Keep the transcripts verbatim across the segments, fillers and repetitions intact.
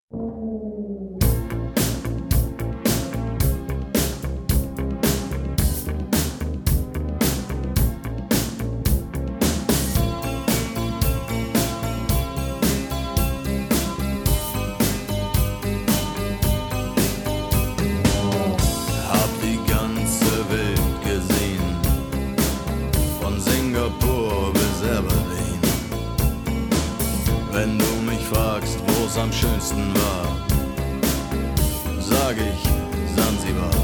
Wenn du mich fragst, wo's am schönsten war, sag ich Sansibar.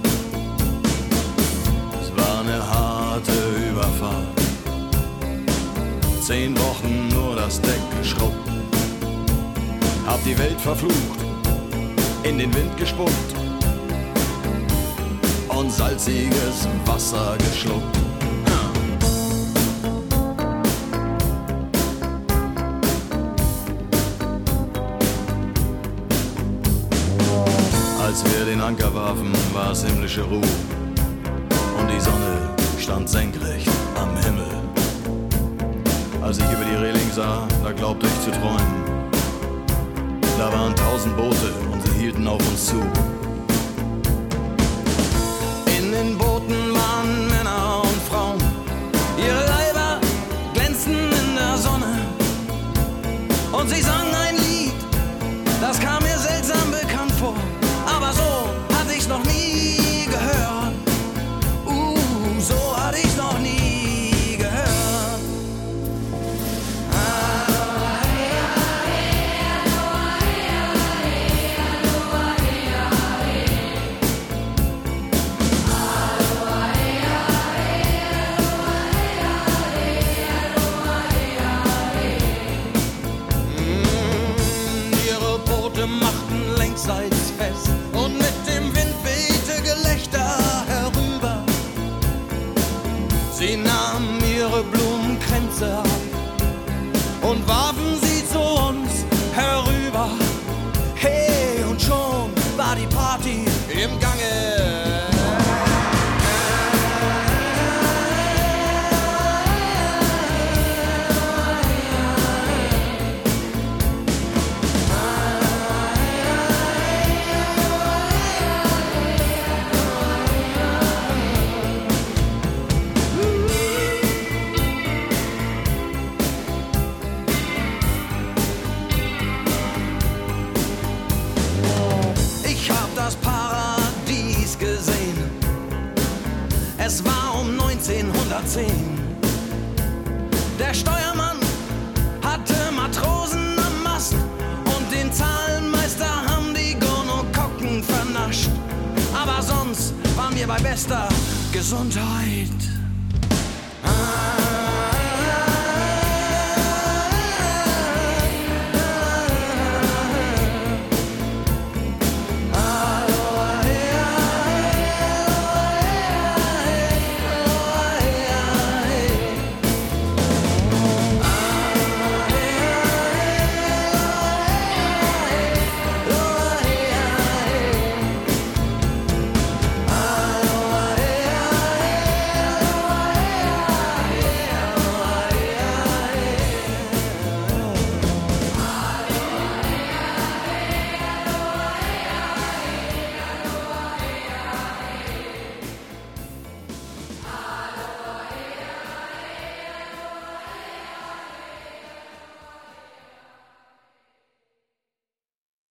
Es war eine harte Überfahrt, zehn Wochen nur das Deck geschrubbt, hab die Welt verflucht, in den Wind gespuckt und salziges Wasser geschluckt. Als wir den Anker warfen, war es himmlische Ruhe und die Sonne stand senkrecht am Himmel. Als ich über die Reling sah, da glaubte ich zu träumen. Da waren tausend Boote und sie hielten auf uns zu. In den Booten waren Männer und Frauen, ihre Leiber glänzten in der Sonne und sie sangen ein Lied, das kam mir seltsam bekannt vor. Aber so hatte ich's noch nie gehört. Uh, so hatte ich's noch nie gehört. Mm, ihre Boote machten längsseits fest und mit dem Wind wehte Gelächter herüber. Sie nahmen ihre Blumenkränze ab und warfen sie zu uns herüber. Hey, und schon war die Party im Gange. Das Paradies gesehen. Es war um neunzehnhundertzehn. Der Steuermann hatte Matrosen am Mast und den Zahlenmeister haben die Gonokokken vernascht. Aber sonst waren wir bei bester Gesundheit.